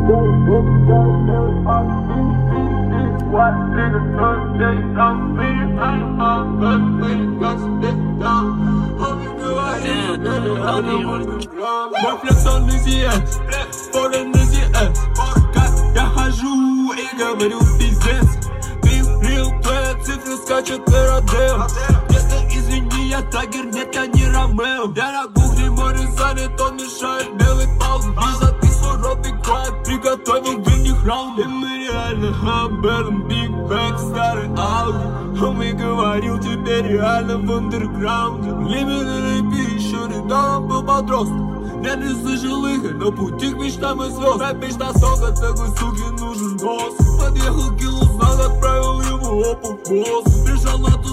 Мой флекс, он easy, foreign easy, как я хожу и говорю пиздец. Real твоя цифра скачет на родео. Где-то извини, я тагер, нет, я не Ромео. Я на кухне, море занят, он мешает белый пауз. Виза, ты суровый край, приготовил для них раунд. И мы реально об этом, Big Bang, старый Ауди. Он мне говорил, тебе реально в андерграунде. Лимитный пищу, недавно был подросток. Я не слышал их, но пути к мечтам и звезд. Рэп мечта сога, такой суке нужен босс. Подъехал килл, знак, отправил ему опу в босс. Пришел на ту